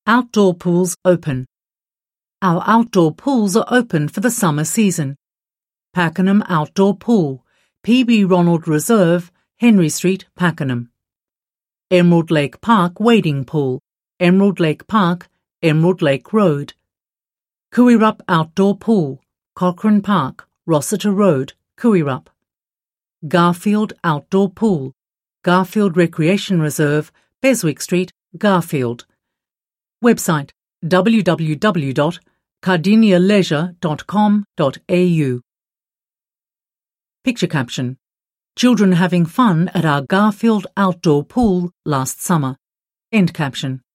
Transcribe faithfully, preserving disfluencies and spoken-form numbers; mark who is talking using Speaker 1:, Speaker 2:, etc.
Speaker 1: Outdoor pools open. Our outdoor pools are open for the summer season. Pakenham Outdoor Pool, P B Ronald Reserve, Henry Street, Pakenham. Emerald Lake Park Wading Pool, Emerald Lake Park, Emerald Lake Road. Kooirup Outdoor Pool, Cochrane Park, Rossiter Road, Kooirup. Garfield Outdoor Pool, Garfield Recreation Reserve, Beswick Street, Garfield. Website w w w dot cardinia leisure dot com dot a u. Picture caption: Children having fun at our Garfield Outdoor Pool last summer. End caption.